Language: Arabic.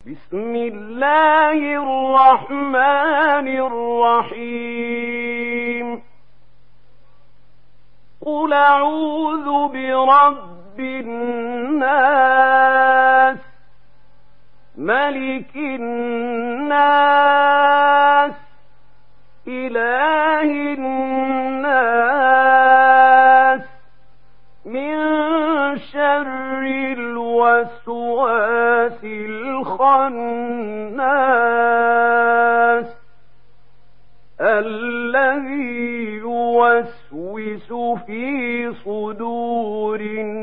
بسم الله الرحمن الرحيم قل أعوذ برب الناس ملك الناس إله الناس من شر الوسواس الخناس الذي يوسوس في صدور الناس